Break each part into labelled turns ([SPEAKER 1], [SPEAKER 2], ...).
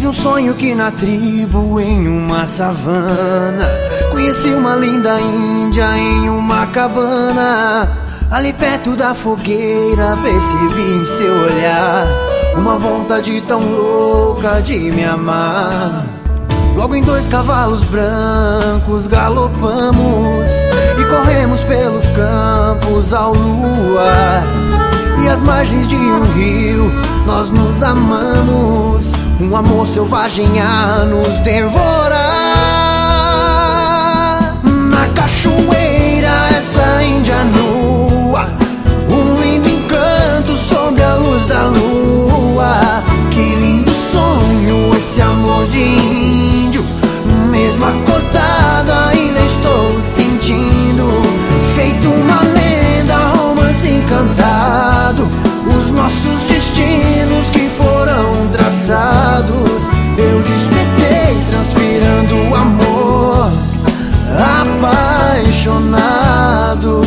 [SPEAKER 1] um sonho que na tribo, em uma savana, conheci uma linda índia em uma cabana. Ali perto da fogueira percebi em seu olhar uma vontade tão louca de me amar. Logo em 2 cavalos brancos galopamos e corremos pelos campos ao luar. E às margens de um rio nós nos amamos, um amor selvagem a nos devorar. Na cachoeira essa índia nua, um lindo encanto sob a luz da lua. Que lindo sonho esse amor de índio, mesmo acordado ainda estou sentindo. Feito uma lenda, romance encantado, os nossos destinos que foram traçados. Eu despertei transpirando amor, apaixonado.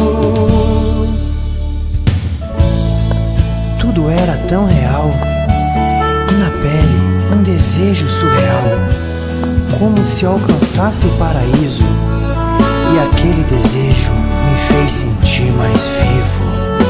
[SPEAKER 1] Tudo era tão real, e na pele um desejo surreal, como se alcançasse o paraíso, e aquele desejo me fez sentir mais vivo.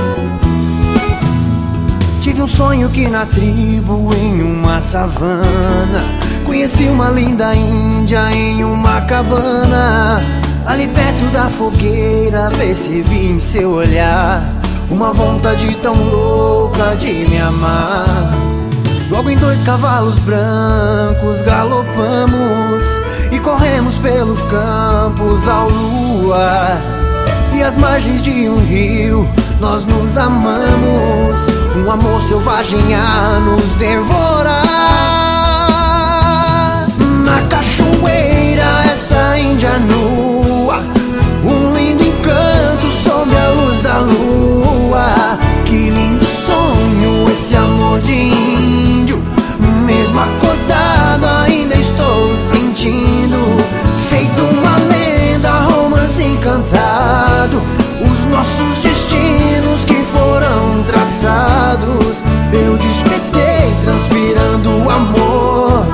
[SPEAKER 1] Tive um sonho que na tribo, em uma savana, conheci uma linda índia em uma cabana. Ali perto da fogueira percebi em seu olhar uma vontade tão louca de me amar. Logo em 2 cavalos brancos galopamos e corremos pelos campos ao luar. E às margens de um rio nós nos amamos, um amor selvagem a nos devorar. Na cachoeira essa índia nua, um lindo encanto sob a luz da lua. Que lindo sonho esse amor de índio, mesmo acordado ainda estou sentindo. Feito uma lenda, romance encantado, os nossos destinos que foram traçados. Eu despertei transpirando amor,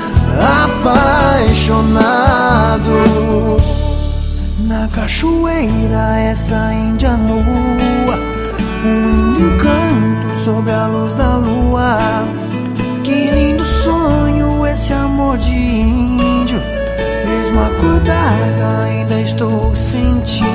[SPEAKER 1] apaixonado. Na cachoeira essa índia nua, um lindo encanto sob a luz da lua. Que lindo sonho esse amor de índio, mesmo acordado ainda estou sentindo.